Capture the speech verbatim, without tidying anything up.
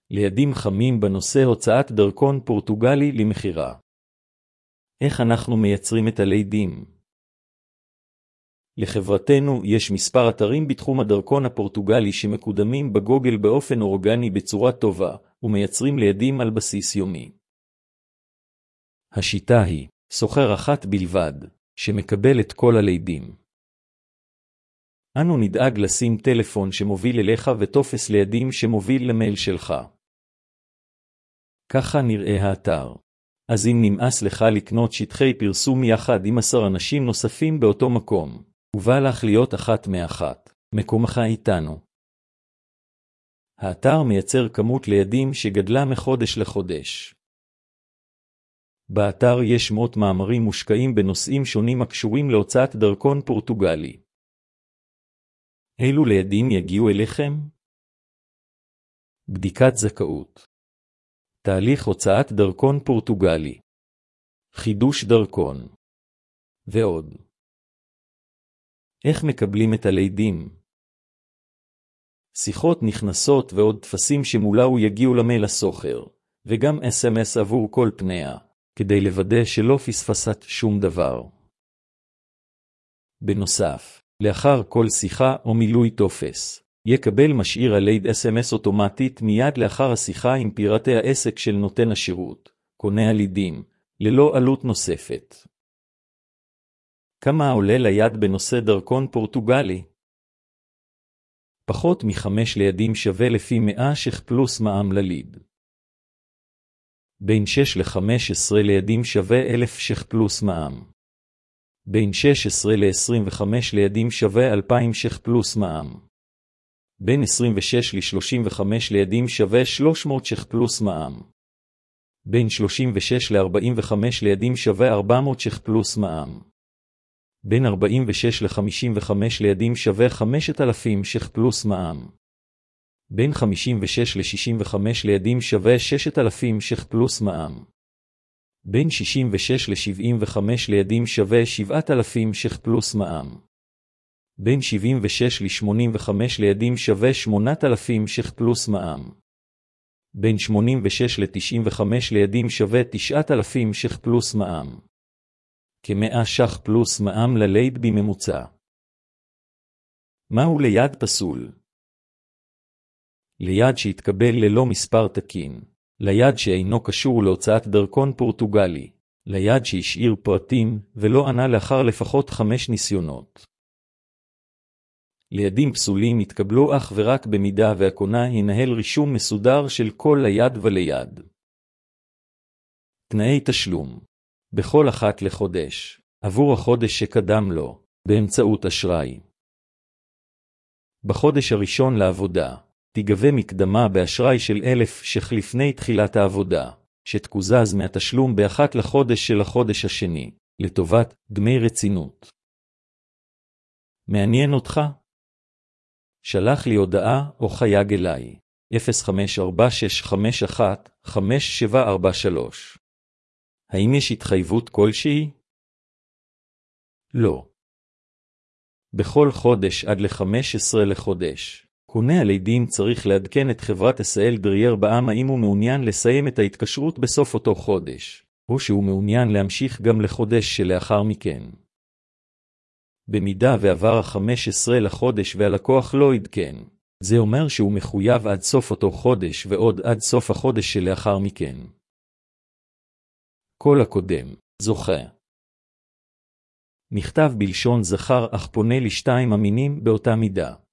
לידים חמים בנושא הוצאת דרכון פורטוגלי למכירה. איך אנחנו מייצרים את הלידים? לחברתנו יש מספר אתרים בתחום הדרכון הפורטוגלי שמקודמים בגוגל באופן אורגני בצורה טובה, ומייצרים לידים על בסיס יומי. השיטה היא, סוחר אחת בלבד, שמקבל את כל הלידים. אנו נדאג לשים טלפון שמוביל אליך וטופס לידים שמוביל למייל שלך. ככה נראה האתר. אז אם נמאס לך לקנות שטחי פרסום יחד עם עשר אנשים נוספים באותו מקום, ובא לך להיות אחת מאחת, מקומך איתנו. האתר מייצר כמות לידים שגדלה מחודש לחודש. באתר יש מאות מאמרים מושקעים בנושאים שונים הקשורים להוצאת דרכון פורטוגלי. אילו לידים יגיעו אליכם? בדיקת זכאות. תהליך הוצאת דרכון פורטוגלי. חידוש דרכון. ועוד. איך מקבלים את הלידים? שיחות נכנסות ועוד תפסים שמולאו יגיעו למייל הסוחר, וגם אס אם אס עבור כל פניה, כדי לוודא שלא פספסת שום דבר. בנוסף, לאחר כל שיחה או מילוי טופס, יקבל משאיר הליד אס אם אס אוטומטית מיד לאחר השיחה עם פרטי העסק של נותן השירות, קונה הלידים, ללא עלות נוספת. כמה עולה ליד בנושא דרכון פורטוגלי? פחות מחמש לידים שווה לפי מאה ש"ח פלוס מע"מ לליד. בין שש ל-חמש עשרה לידים שווה אלף ש"ח פלוס מע"מ. בין שש עשרה ל-עשרים וחמש לידים שווה אלפיים ש"ח פלוס מע"מ. בין עשרים ושש ל-שלושים וחמש לידים שווה שלוש מאות ש"ח פלוס מע"מ. בין שלושים ושש ל-ארבעים וחמש לידים שווה ארבע מאות ש"ח פלוס מע"מ. בין ארבעים ושש ל-חמישים וחמש לידים שווה חמשת אלפים ש"ח פלוס מע"מ. בין חמישים ושש ל-שישים וחמש לידים שווה ששת אלפים ש"ח פלוס מע"מ. בין שישים ושש ל-שבעים וחמש לידים שווה שבעת אלפים ש"ח פלוס מע"מ. בין שבעים ושש ל-שמונים וחמש לידים שווה שמונת אלפים ש"ח פלוס מע"מ. בין שמונים ושש ל-תשעים וחמש לידים שווה תשעת אלפים ש"ח פלוס מע"מ. כ-מאה ש"ח פלוס מע"מ לליד בממוצע. מהו ליד פסול? ליד שהתקבל ללא מספר תקין, ליד שאינו קשור להוצאת דרכון פורטוגלי, ליד שהשאיר פרטים ולא ענה לאחר לפחות חמש ניסיונות. לידים פסולים יתקבלו אך ורק במידה והקונה ינהל רישום מסודר של כל ליד וליד. תנאי תשלום. בכל אחת לחודש, עבור החודש שקדם לו, באמצעות אשראי. בחודש הראשון לעבודה, תיגבה מקדמה באשראי של אלף ש"ח לפני תחילת העבודה, שתקוזז מהתשלום באחת לחודש של החודש השני, לטובת דמי רצינות. מעניין אותך? שלח לי הודעה או חייג אליי, אפס חמש ארבע שש חמש אחת חמש שבע ארבע שלוש. האם יש התחייבות כלשהי? לא. בכל חודש עד ל-חמש עשרה לחודש, קונה הלידים צריך לעדכן את חברת אס אל דרייר בע"מ האם הוא מעוניין לסיים את ההתקשרות בסוף אותו חודש, או שהוא מעוניין להמשיך גם לחודש שלאחר מכן. במידה ועבר ה-חמש עשרה לחודש והלקוח לא עדכן, זה אומר שהוא מחויב עד סוף אותו חודש ועוד עד סוף החודש שלאחר מכן. כל הקודם, זוכה. נכתב בלשון זכר אך פונה לשתיים המינים באותה מידה.